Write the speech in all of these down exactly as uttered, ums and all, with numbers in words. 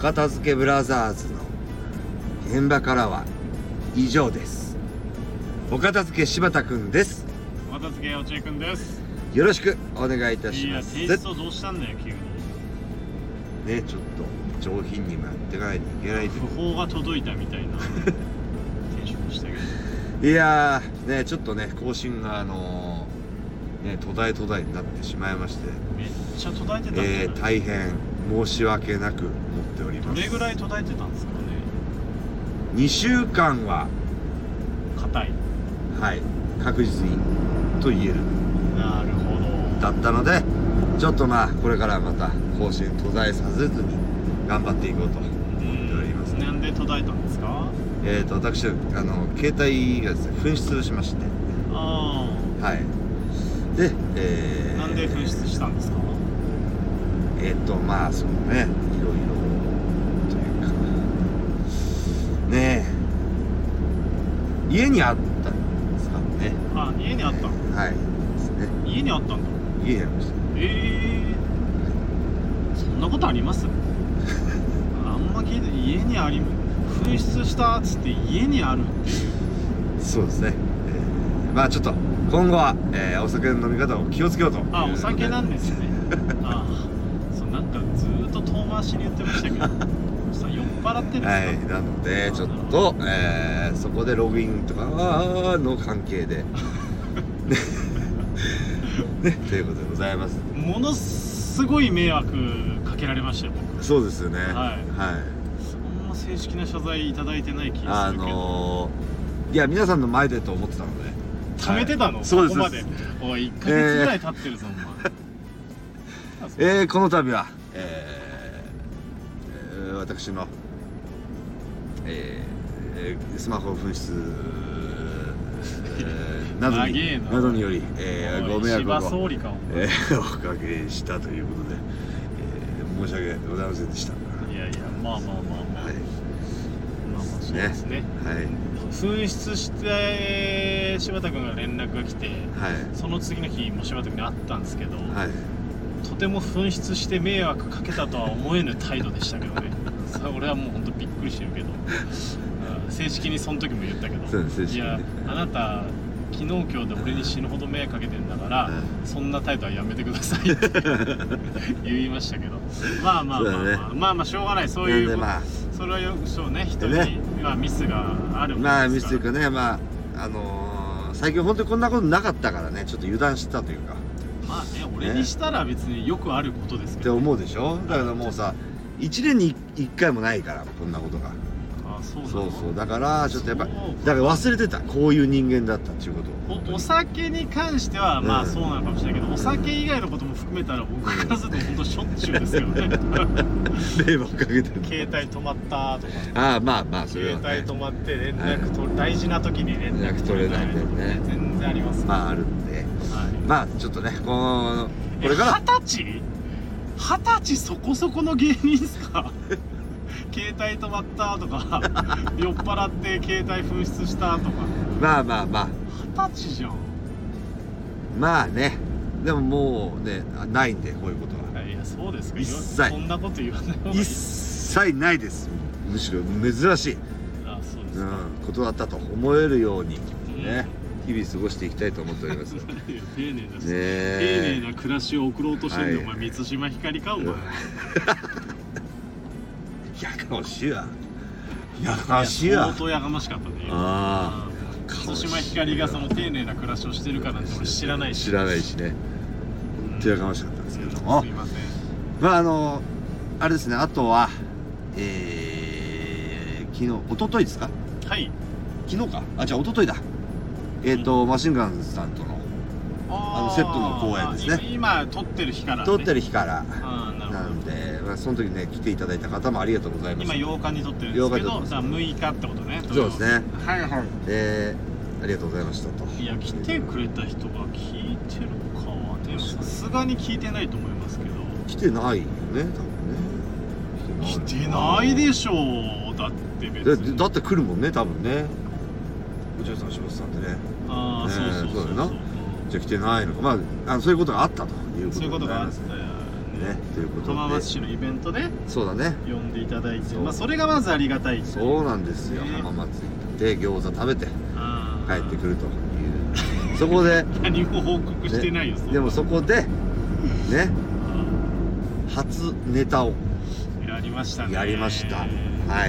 片付けブラザーズの現場からは以上です。お片付け柴田くんです。 お片付け落合くんです。 よろしくお願いいたします。 いや、テイストどうしたんだよ急にね。ちょっと上品にもやっていかないといけないという訃報が届いたみたいなテンションでしたけど、 いやーね、ちょっとね更新があのー、ね途絶え途絶えになってしまいまして、 めっちゃ途絶えてたんじゃない、 えー、大変申し訳なく思っております。 どれぐらい途絶えてたんですかね。 にしゅうかんは硬い、 はい確実にと言えるなるほどだったので、ちょっとまあこれからまた更新途絶えさせずに頑張っていこうと思っております。 なんで途絶えたんですか。 えーと私あの携帯がですね紛失しまして、 ああはいで、えー、 なんで紛失したんですか。 えっ、ー、とまあそのねいろいろというかねえ家にあったんですかね。 あ、家にあった、 はいですね。 家にあったんだ。 家にありました。 ええー、そんなことあります。あんま聞いて、家にあり紛失したっつって家にあるっていう。 そうですね、えー、まあちょっと今後は、えー、お酒の飲み方を気をつけようという。 あ、お酒なんですね。ああ、そうなんかずーっと遠回しに言ってましたけどさ、酔っ払ってるんですか。 はい、なのでちょっと、えー、そこでログインとかの関係でね、ということでございます。 ものすごい迷惑かけられましたよ僕。 そうですよね。はい、はい、 そんな正式な謝罪いただいてない気がするけど、 あのー、いや皆さんの前でと思ってたので貯めてたの、はい、 そうです。 ここまでおいいっかげつぐらい経ってるぞ、 えー、えー、この度は、えーえー、私の、えー、スマホ紛失などになどにより、えー、ご迷惑を、えー、おかけしたということで、えー、申し訳ございませんでした。 いやいや、まあまあまあまあ、はい、まあまあそうですね。 はい、 紛失して柴田君が連絡が来て、はい、その次の日も柴田君に会ったんですけど、はい、とても紛失して迷惑かけたとは思えぬ態度でしたけどねそれ俺はもう本当びっくりしてるけど正式にその時も言ったけど、そうです、いやあなた昨日今日で俺に死ぬほど迷惑かけてんだから、うん、そんな態度はやめてくださいって言いましたけど、まあまあまあまあ、ね、まあまあしょうがない、そういう、まあ、それはよくそうね、人にはミスがあるもんですから、 まあミスというかね、まああのー、最近本当にこんなことなかったからね、ちょっと油断したというか、 まあね、俺にしたら別によくあることですけど、 ね、って思うでしょ。だからもうさいちねんにいっかいもないからこんなことが。 そうそうそう、だからちょっとやっぱだから忘れてた、こういう人間だったっていうことを。 お, お酒に関してはまあそうなのかもしれないけど、うん、お酒以外のことも含めたら僕からすると本当しょっちゅうですよね迷惑かけてる。 携帯止まったとか、 ああまあまあそれは、ね、 携帯止まって連絡と、はい、大事な時に連絡取れないんでね、 全然あります、ね、 まああるんで、はい、まあちょっとねこのこれから二十歳二十歳そこそこの芸人ですか携帯止まったとか酔っ払って携帯紛失したとか、 まあまあまあ二十歳じゃん。 まあね、でももうねないんでこういうことは。 いやそうですか、 一切そんなこと言わない方がいい。 一切ないです。むしろ珍しい、 あそうですか、 うん、ことだったと思えるようにね、うん、日々過ごしていきたいと思っております丁寧な、ね、丁寧な暮らしを送ろうとしてるの、はい、お前満島ひかりかお前やかましいわ、やかましいわ、 相当やかましかったね。ああ、満島ひかりがその丁寧な暮らしをしてるかなんて俺知らないし知らないしね、本当やかましかったんですけども、 すいません。 まああのあれですね、あとはえー、昨日一昨日ですか、 はい、 昨日か、あじゃあ一昨日だ、えっ、ー、とマシンガンズさんとのあのセットの公演ですね。 今撮ってる日から、ね、 撮ってる日からなんで、まあ、その時ね来ていただいた方もありがとうございます。 今ようかに撮ってるんですけど、さむいかってことね。 そうですね、 はいはい、 でありがとうございましたと。 いや来てくれた人が聞いてるかはね、さすがに聞いてないと思いますけど。 来てないよね多分ね。 来てないでしょう、だって別にだ, だって来るもんね多分ね、お嬢さん柴田さんってね。 ああ、ね、そうそうそうそう、 じゃあ来てないのか、まあ、あのそういうことがあったということでそういうことがあったね、ということで浜松市のイベントでそうだね呼んでいただいて、まあそれがまずありがたい。 そうなんですよ、ね、浜松行って餃子食べて帰ってくるというそこで何も報告してないよ、 ね、でもそこでね初ネタをやりましたね。 やりました。はい。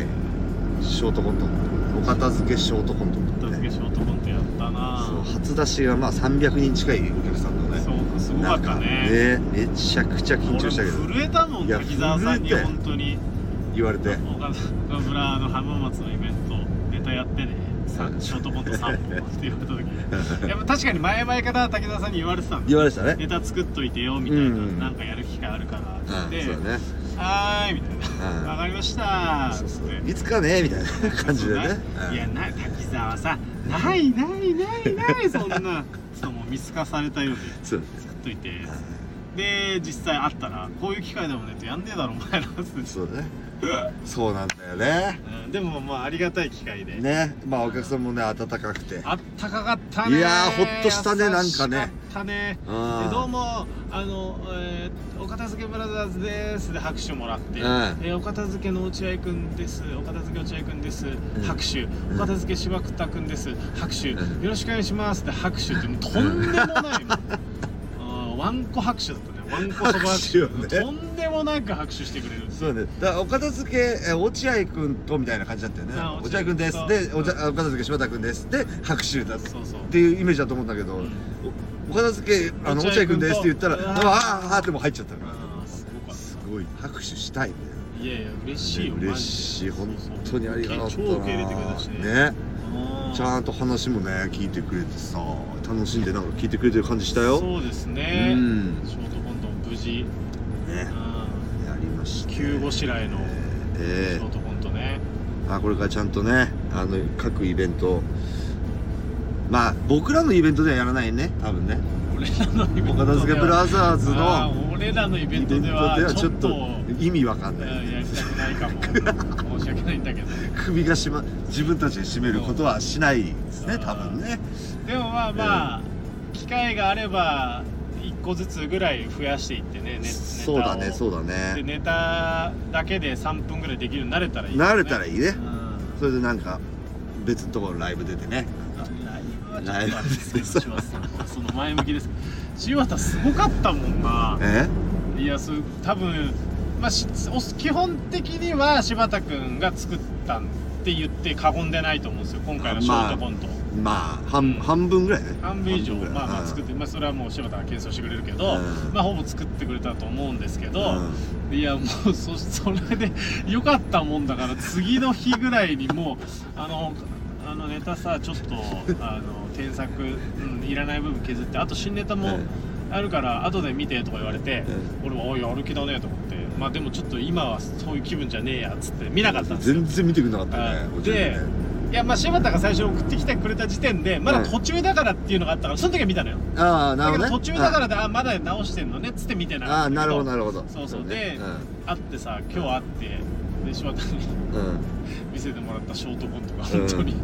ショートコント、お片付けショートコント、 お片付けショートコントやったな。 そう、初出しがまあさんびゃくにん近いお客さんのね。 そうすごかったね。 ね、めちゃくちゃ緊張したけど。 震えたもん、滝沢さんに本当に言われて。 岡村の浜松のイベントネタやってね。ショートコントさんぼんって言われた時にやっぱ確かに前々から滝沢さんに言われてたんで、 言われてたね、 ネタ作っといてよみたいな、うん、なんかやる機会あるからって言って、うんね、はーいみたいな、うん、分かりましたーっつっていつかねみたいな感じでね、 いやな滝沢さんないないないないそんなそうもう見透かされたように作っといて、で実際会ったらこういう機会でもねってやんねえだろお前らっつって、 そうねそうなんだよね、 うん、でもまあありがたい機会でね、まあお客さんもね温かくてあったかかったね。 いやーほっとしたね、なんかねあったね。でどうもあの、えー、お片付けブラザーズですで拍手もらって、うん、えー、お片付けの落合くんですお片付け落合くんです、うん、拍手、お片付け柴田くんです拍手、うん、よろしくお願いしますって拍手ってもうとんでもないもんワンコ拍手だったね。ワンコそば拍手、ね、とんでもなく拍手してくれる。 そうね。だからお片付け落合くんとみたいな感じだったよね。落合くんですでお片付け柴田くんですで拍手だっていうイメージだと思うんだけど、うん、お片付けあの落合くんですって言ったらあああっても入っちゃったから。すごい拍手したいね。 いやいや嬉しいよ。 嬉しい、本当にありがとう。 超受け入れてくれたしね。ちゃんと話もね聞いてくれてさ、楽しんでなんか聞いてくれてる感じしたよ。 そうですね。うん、ショートコント無事ねやりました。 急ごしらえのショートコントね。 あ、これからちゃんとねあの各イベント、まあ僕らのイベントではやらないね多分ね。 俺らのイベントではお片付けブラザーズの俺らのイベントではちょっと意味わかんない。 やりたくないかも。申し訳ないんだけど。首がしま自分たちで締めることはしないですね多分ね。 でもまあまあ、えー、機会があればいっこずつぐらい増やしていってね、ネそうだねそうだね。 でネタだけでさんぷんぐらいできるようになれたらいい、ね。 なれたらいいね。うん、それでなんか別のところライブ出てね。 ライブはちょっと柴田さんその前向きです。柴田すごかったもんな。 え？ いやす多分まあ基本的には柴田くんが作ったって言って過言でないと思うんですよ今回のショートコント。 まあ半、うん、半分ぐらいね。 半分以上まあまあ作って、まあそれはもう柴田が謙遜してくれるけど、うん、まあほぼ作ってくれたと思うんですけど、うん、いやもうそそれで良かったもんだから次の日ぐらいにもうあのあのネタさちょっとあの添削、うん、いらない部分削ってあと新ネタもあるから後で見てとか言われて、うん、俺はおいやる気だねと思って、まあでもちょっと今はそういう気分じゃねえやっつって見なかったんですよ。 全然見てくれなかったね。 でいやまあ柴田が最初送ってきてくれた時点でまだ途中だからっていうのがあったからその時は見たのよ。 ああなるほど、ね、 だけど途中だからであまだ直してんのねっつって見てなかったけど。 ああなるほどなるほど。 そうそうで、うん、会ってさ今日会ってで柴田に、うん、見せてもらったショートコントが本当に、うん、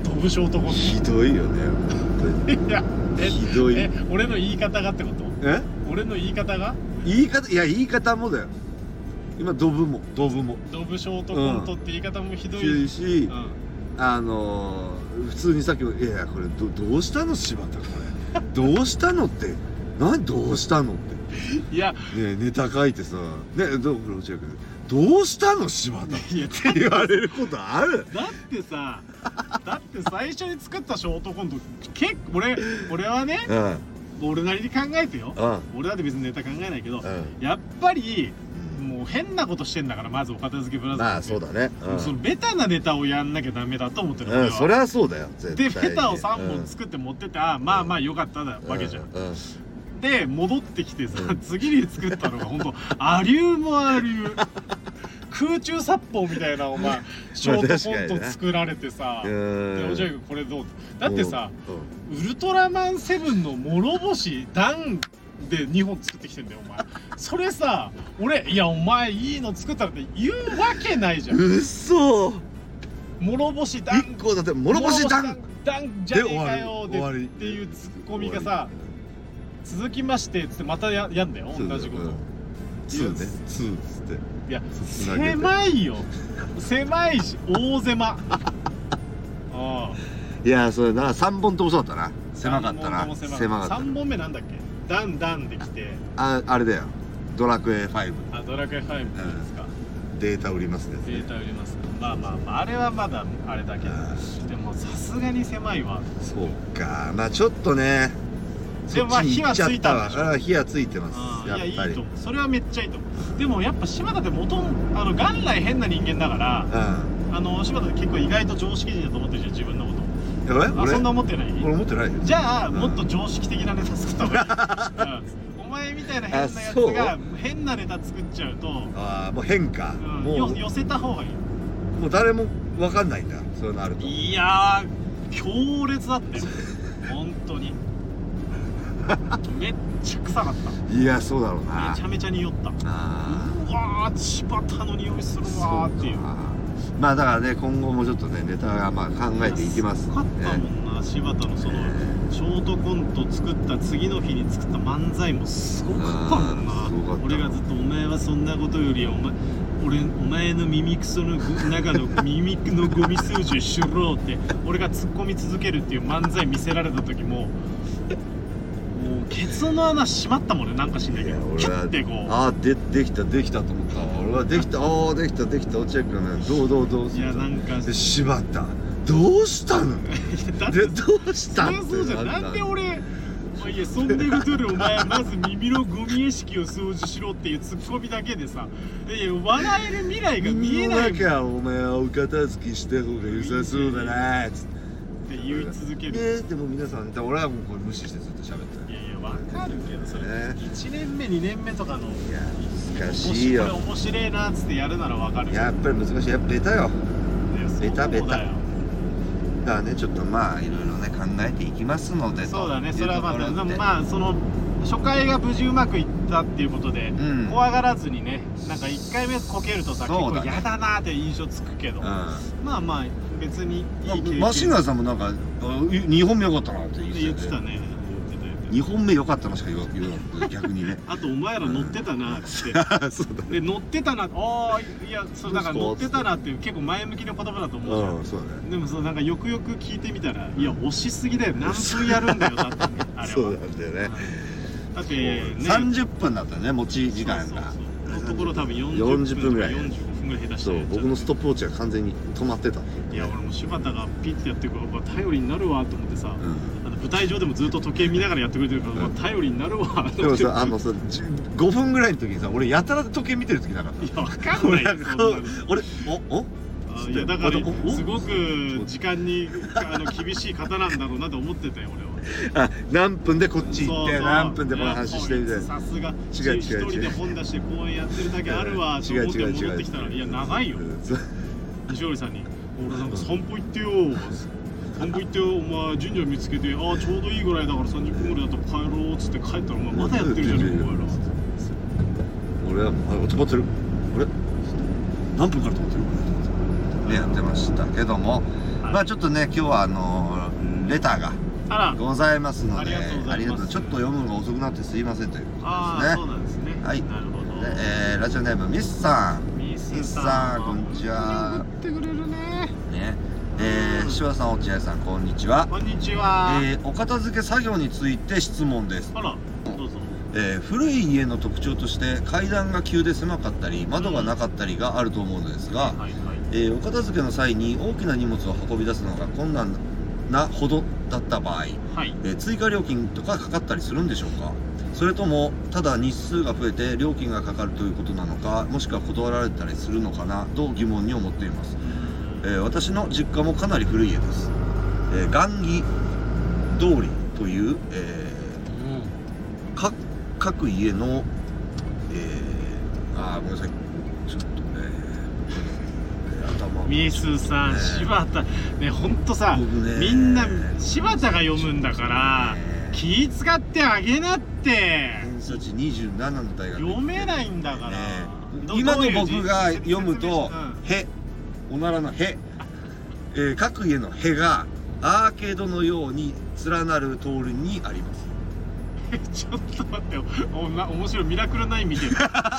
ドブショートコントひどいよね本当に。 いやひどい。 え俺の言い方がってこと？ え俺の言い方が？ 言い方いや言い方もだよ。今ドブもドブもドブショートコントって言い方もひどい、 うん、し、うん、あのー、普通にさっきもいやいやこれ ど, どうしたの柴田これどうしたのって何どうしたのっていやねネタ書いてさねどう落合君どうしたの柴田って言われることある？ だってさだって最初に作ったショートコント結構俺俺はね、うん、俺なりに考えてよ、うん、俺だって別にネタ考えないけど、うん、やっぱりもう変なことしてんだからまずお片付けブラザーズ。 まあそうだね、 うん、そのベタなネタをやんなきゃダメだと思ってる、 うん、それはそうだよ絶対に。 でベタをさんぼん作って持ってて、うん、あまあまあよかっただわけじゃん、うんうん、で戻ってきてさ、うん、次に作ったのが本当アリューもアリュー空中殺法みたいなお前ショートコント作られてさ、でおじゃこれどうだってさ、うん、ウルトラマンセブンの諸星ダンでにほん作ってきてんだよお前。それさ俺いやお前いいの作ったらって言うわけないじゃん。 うっそ諸星ダンいっこだって諸星ダンダンじゃねえかよでっていうツッコミがさ続きましてっつってまた や, やんだよ同じこと。 ツーねツーっつって。 いや狭いよ狭いし大狭ああいやそれなさんぼんともそうだったな狭かったな狭かったさんぼんめなんだっけダンダンできてああれだよドラクエファイブあドラクエファイブですか、 うん、データ売りますねデータ売りますまあまあまああれはまだあれだけどでもさすがに狭いわそうかまあちょっとねでもまあ火はついたんでしょあ火はついてますやっぱりいやいいと思うそれはめっちゃいいと思うでもやっぱ柴田って元あの元来変な人間だから、うん、あの柴田って結構意外と常識人だと思ってるじゃん自分のことあそんな思ってない俺思ってないよじゃあ、うん、もっと常識的なネタ作った方がいい、うん、お前みたいな変なやつが変なネタ作っちゃうとああもう変か、 うん、もう寄せた方がいいもう誰も分かんないんだそういうのあるといやー強烈だって本当にめっちゃ臭かったいやそうだろうなめちゃめちゃ匂ったあうわー柴田の匂いするわーっていうまあだからね今後もちょっとねネタがまあ考えていきますすごかったもんな柴田のそのショートコント作った次の日に作った漫才もすごかったもんな俺がずっと「お前はそんなことよりお前俺お前の耳くその中の耳のゴミ数十しろ」って俺が突っ込み続けるっていう漫才見せられた時ももうケツの穴閉まったもんねなんかしんないけどキュッてこうああでできたできたと思った俺はできたああできたできた落合君ねどうどうどういやなんか柴田どうしたのでどうしたのそうじゃなんで俺いやそんなことよりお前はまず耳のゴミ意識を掃除しろっていうツッコミだけでさいや笑える未来が見えない耳の中お前はお片付けした方が良さそうだなっつってって言い続けるえでも皆さん俺はもうこれ無視してずっと喋っていやいやわかるけどそれ、ね、いちねんめにねんめとかのいや難しいよこれ面白いなっつってやるならわかるやっぱり難しいやっぱベタよベタベタだからねちょっとまあいろいろね考えていきますのでそうだねそれはまあまあその初回が無事うまくいったっていうことで、うん、怖がらずにねなんかいっかいめこけるとさ、ね、結構嫌だなって印象つくけど、うん、まあまあ別にいい経験マシンガンさんもなんかにほんめ良かったなって言ってたねにほんめ良かったのしか言わない逆にねあとお前ら乗ってたなってそうだ、ね、で乗ってたなああいやそれだから乗ってたなって結構前向きな言葉だと思うじゃん、うんそうだね、でもそうなんかよくよく聞いてみたらいや押しすぎだよ何分やるんだよだって、ね、あれはそうなんだよねだってねさんじゅっぷんだったね持ち時間がのところ多分よんじゅっぷんぐらいよんじゅうごふんぐらい下手してそう僕のストップウォッチが完全に止まってたいや俺も柴田がピッてやってるから頼りになるわと思ってさ、うん、あの舞台上でもずっと時計見ながらやってくれてるから、うん、頼りになるわと思ってでもさあのさごふんぐらいの時にさ俺やたら時計見てる時なかったいやわかんないよ俺おおいやだからすごく時間にあの厳しい方なんだろうなと思ってたよ俺はあ何分でこっち行って何分でこの話してみたいなさすが一人で本出して公演やってるだけあるわと思って戻ってきたらいや長いよ西堀さんに俺なんか散歩行ってよ散歩行ってよお前神社見つけてああちょうどいいぐらいだからさんじゅっぷんぐらいだと帰ろうっつって帰ったらお前まだやってるじゃんお前ら俺はもう止まってる俺何分から止まってるねやってましたけどもまあちょっとね今日はあのレターがございますのでありがとうちょっと読むのが遅くなってすいませんということですねああそうなんですねはいなるほどで、えー、ラジオネームミスさんミスさんこんにちは送ってくれるねねえー、柴田さん落合さんこんにちはこんにちは、 えー、お片付け作業について質問ですあらどうぞえー、古い家の特徴として階段が急で狭かったり窓がなかったりがあると思うのですが、はいはいえー、お片付けの際に大きな荷物を運び出すのが困難なほどだった場合、はいえー、追加料金とかかかったりするんでしょうかそれともただ日数が増えて料金がかかるということなのかもしくは断られたりするのかなと疑問に思っています、えー、私の実家もかなり古い家です、えー、雁木通りという、えー、か各家の、えー、あーごめんなさいちょっとね頭ミスさん、ね、柴田ねほんとさ、ね、みんな柴田が読むんだから、ね、気使ってあげなって偏差値にじゅうななの大学読めないんだから、ね、 今の僕が読むと「へ」おならの「へ」えー、各家の「へ」がアーケードのように連なる通りにありますちょっと待ってよ、おな面白い、ミラクルナイン見てる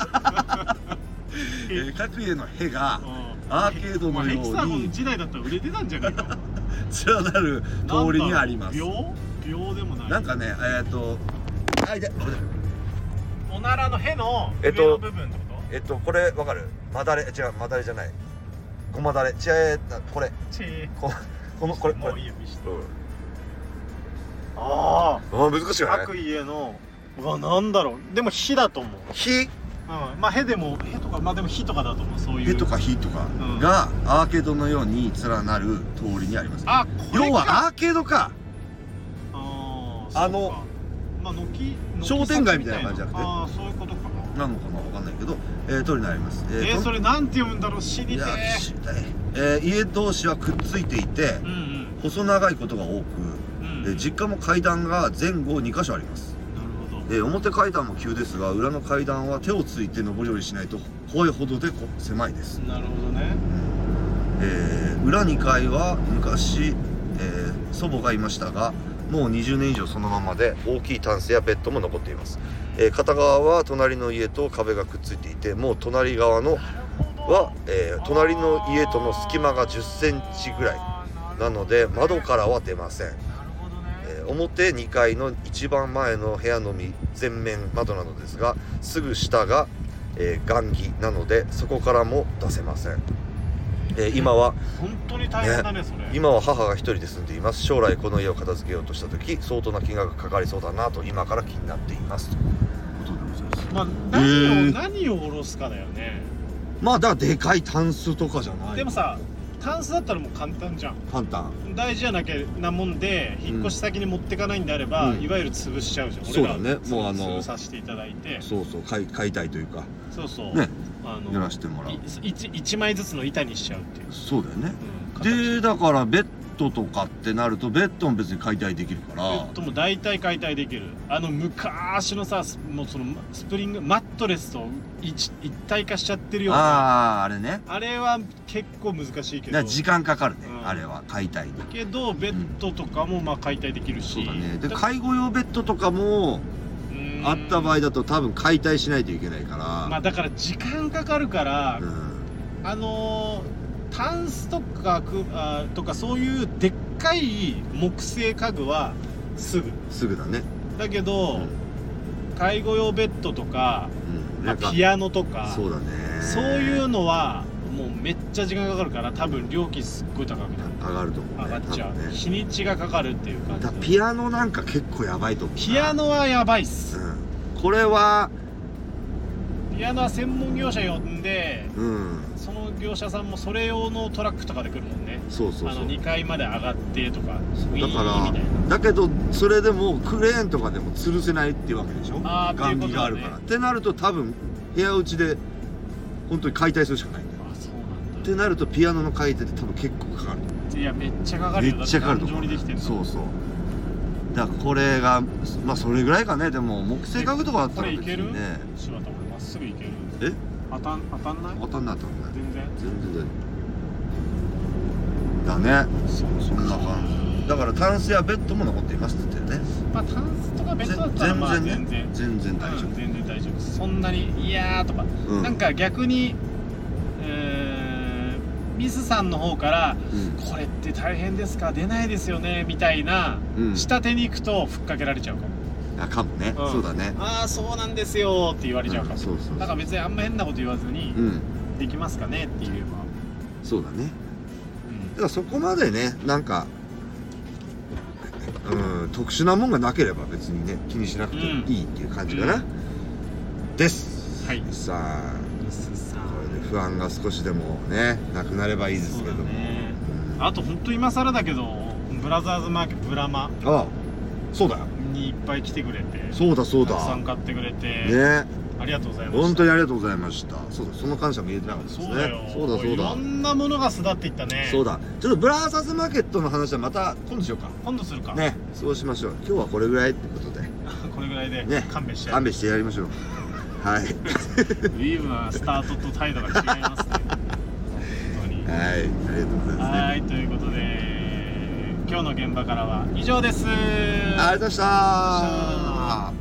えー、各家のへがアーケードのようにヘキサゴン時代だったら売れてたんじゃないか連なる通りにあります。 秒秒でもない、 なんかね、えっとあいでおならのへの上の部分ってこと？ えっとこれわかる？まだれ、違う、まだれじゃない、ごまだれ、ちえこれここのこれこれ、ああ難しいよね。 各家の、うわ、なんだろう、でも火だと思う。 火？ うん、まあへでもへとか、まあでも火とかだと思う。そういうへとか火とかがアーケードのように連なる通りにあります。あ、要はアーケードか。ああのまあ軒商店街みたいな感じじゃなくて、 ああそういうことかなのかな、わかんないけど、えー、通りになります。 えー、それなんて読むんだろう、知りてー。 えー、家同士はくっついていて、うんうん、細長いことが多く、うん、え実家も階段が前後にかしょあります。えー、表階段も急ですが、裏の階段は手をついて上り下りしないと怖いほどでこ狭いです。 なるほどね。 うん、えー、裏にかいは昔、えー、祖母がいましたが、もうにじゅうねん以上そのままで、大きいタンスやベッドも残っています。えー、片側は隣の家と壁がくっついていて、もう隣側のは、えー、隣の家との隙間がじゅっセンチぐらいなので、窓からは出ません。表にかいの一番前の部屋のみ全面窓なのですが、すぐ下が、えー、雁木なので、そこからも出せません。えー、今は本当に大変だね、それ。 今は母が一人で住んでいます。将来この家を片付けようとした時、相当な金額がかかりそうだなと今から気になっていますということでございます。 まあ何を、えー、何を下ろすかだよね。 まあだからでかいタンスとかじゃない。 でもさ、タンスだったらもう簡単じゃん。 簡単。 大事じゃなきゃなもんで、引っ越し先に持ってかないんであれば、うん、いわゆる潰しちゃうじゃん。 そうだね。もうあの潰させていただいて、 そうそう、買い買いたいというか。 そうそう。 ね。 あのやらしてもらう。 一一枚ずつの板にしちゃうっていう。 そうだよね。うん、でだからベッドとかってなると、ベッドも別に解体できるから。 ベッドも大体解体できる。あの昔のさ、もうそのスプリングマットレスと一一体化しちゃってるような。 ああ、あれね。 あれは結構難しいけど。 時間かかるね。うん、あれは解体に。 けどベッドとかもまあ解体できるし。 そうだね。で介護用ベッドとかもあった場合だと多分解体しないといけないから。 まあだから時間かかるから、うん、あのー。タンスとかくあとかそういうでっかい木製家具はすぐすぐだね。 だけど、うん、介護用ベッドとか、うん、まあ、ピアノとか、 そうだね、 そういうのはもうめっちゃ時間かかるから、多分料金すっごい高くなる。 上がると思う、ね、 上がっちゃう、ね、日にちがかかるっていう感じ。 だピアノなんか結構やばいと思う。 ピアノはやばいっす、 うん、これはピアノは専門業者呼んで、 うん、 その業者さんもそれ用のトラックとかで来るもんね。 そうそうそう、 あのにかいまで上がってとか。 だからだけどそれでもクレーンとかでも吊るせないっていうわけでしょ。 あ雁木があるから。ってなると多分部屋打ちで本当に解体するしかないんだよ。 あ、そうなんだ。 ってなるとピアノの解体って多分結構かかる。 いやめっちゃかかるよ。 めっちゃかかると思う。そうそう。だからこれがまあそれぐらいかね。でも木製家具とかだったら別にね。 これいける？柴田、まっすぐいける？ え？ 当たん当たんない？ 当たんない当たんない。 全然全然だね。そそんな感じ。だからタンスやベッドも残っていますって言ってね。 まあタンスとかベッドだったらまあ全然全然大丈夫。 全然大丈夫。そんなにいやーとか、なんか逆にミスさんの方からこれって大変ですか、出ないですよねみたいな下手に行くとふっかけられちゃうかも。 あ、かもね。そうだね。 ああそうなんですよって言われちゃうかも。だから別にあんま変なこと言わずにできますかねって言えば。 そうだね。だからそこまでね、なんかうん特殊なもんがなければ別にね気にしなくていいっていう感じかな。です。はい。さあこれで不安が少しでもねなくなればいいですけども。 あと本当今更だけどブラザーズマーケットブラマ。 ああそうだよ。 にいっぱい来てくれて。 そうだそうだ。 たくさん買ってくれて。 ね。 ありがとうございました。 本当にありがとうございました。そうだ、その感謝も言えてなかったですね。 そうだよ。 そうだそうだ。 いろんなものが巣立っていったね。 そうだ。ちょっとブラザーズマーケットの話はまた今度しようか。 今度するか。 ね、そうしましょう。今日はこれぐらいってことで。 これぐらいで。ね、勘弁して。 勘弁してやりましょう。はい。ウィーブはスタートと態度が違いますね。本当に。 はい、ありがとうございます、ね。 はい、ということで今日の現場からは以上です。 ありがとうございました。